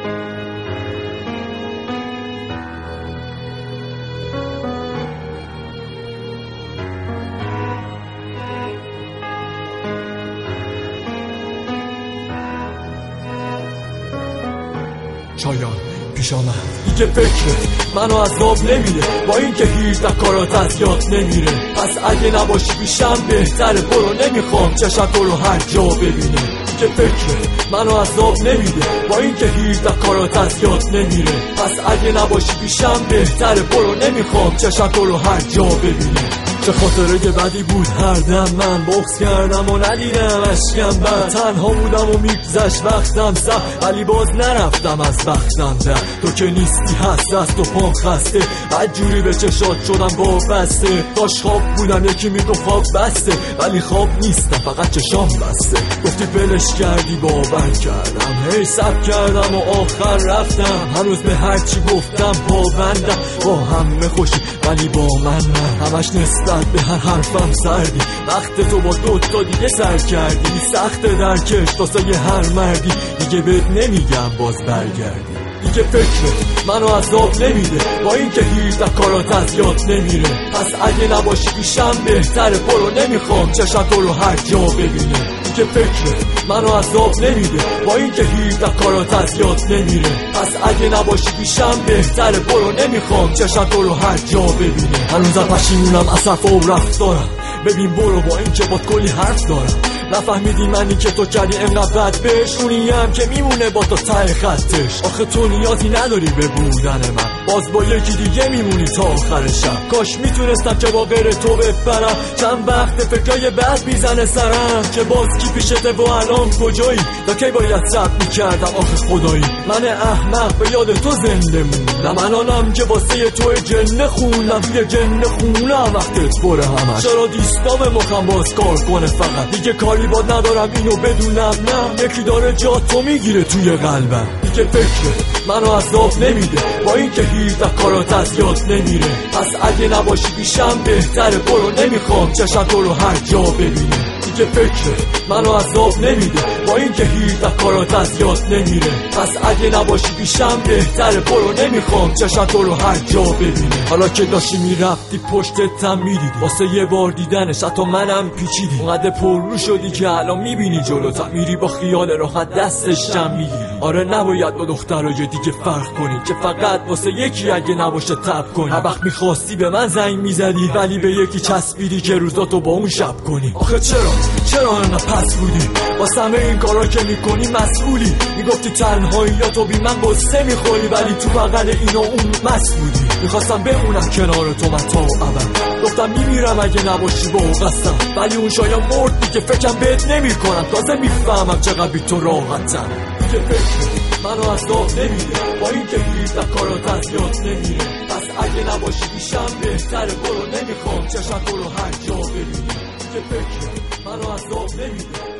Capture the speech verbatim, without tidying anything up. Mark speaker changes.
Speaker 1: شایان پیش آمد دیگه فکره منو از آب نمیره، با اینکه هیچ کارات از یاد نمیره. پس اگه نباشی پیشم بهتره، برو نمیخوام چشات رو هر جا ببینه. دیگه فکره منو از آب نمیده، با اینکه هیچ کارات از یاد نمیره. پس اگه نباشی پیشم بهتره، برو نمیخوام چشات رو هر جا ببینه. چه خاطره که بدی بود هر دم، من بغض کردم و ندیدم اشکم بد. تنها بودم و میگذشت وقتم سخت، ولی باز نرفتم از وقتم در. تو که نیستی هست از تو پام خسته، بد جوری به چشات شدم با بسته. کاش خواب بودم یکی میگو خواب بسته، ولی خواب نیستم فقط چشام بسته. گفتی بلش کردی باور کردم، هی سب کردم و آخر رفتم. هنوز به هرچی گفتم پابندم، با همه خوشی ولی با من نه. همش نسبت به هر حرفم سردی، وقت تو با دوتا دیگه سر کردی. سخت درکش واسه هر مردی، دیگه بهت نمیگم باز برگردی. دیگه فکره منو از آب نمیده، با اینکه هیچ کارات از یاد نمیره. پس اگه نباشی پیشم بهتره، برو نمیخوام چشات رو هر جا ببینه. دیگه فکره منو از آب نمیده، با اینکه هیچ کارات از یاد نمیره. پس اگه نباشی پیشم بهتره، برو نمیخوام چشات رو هر جا ببینه. هنوزم پشیمونم از حرف و رفتارم، ببین برو با اینکه باد کلی حرف دارم. نفهمیدی منی که تو کردی انقدر بد بهش، اونی هم که میمونه با تو ته خطش. آخه تو نیازی نداری به بودن من، باز با یکی دیگه میمونی تا آخر شب. کاش میتونستم که با غیر تو بپرم، چند وقت فکرای بد میزنه سرم. که باز کی پیشته و الان کجایی، تا کی باید صبر میکردم آخه خدایی. من احمق به یاد تو زنده موندم، من آنم که واسه تو جنه خوندم. یه جنه خونم وقتت بره همش، چرا دیستام مخم باز کار کنه فقط. دیگه کاری باد ندارم اینو بدونم، نه یکی داره جا تو میگیره توی قلبم. دیگه فکره منو از آب نمیده، با اینکه هیچ کارات از یاد نمیره. پس اگه نباشی پیشم بهتره، برو نمیخوام چشات رو هر جا ببینه. دیگه فکره منو از آب نمیده، با اینکه هیچ کارات از یاد نمیره. پس اگه نباشی پیشم بهتره، برو نمیخوام چشات رو هر جا ببینه. حالا که داشتی میرفتی پشتتم میدیدی، واسه یه بار دیدنش حتی منم پیچیدی. اونقدر پر رو شدی که الان میبینی جلوتا میری با خیال راحت دستش جمع میگیری. آره نباید با دخترای دیگه فرق کنی، که فقط واسه یکی اگه نباشه تب کنی. هر وقت میخواستی به من زنگ میزدی، ولی به یکی چسبیدی که روزاتو با اون شب کنی. آخه چرا چرا انقدر پس بودی؟ واسه همه این کارا که میکنی مسئولی. میگفتی تنهاییاتو بی من قصه میخوری، ولی تو بغل اینا اون مست بودی. میخواستم بمونم کنار تو من تا ابد، گفتم میمیرم اگه نباشی با قصم. ولی اون شایان مرد دیگه، فکرم بهت نمیکنم. تازه میفهمم چقدر بی تو راحتم. دیگه فکر منو از آب نمیده، با اینکه هیچ کارات از یاد نمیره. پس اگه نباشی پیشم بهتره، برو نمیخوام چشات رو هر جا ببینی. دیگه فکر منو از آب نمیده.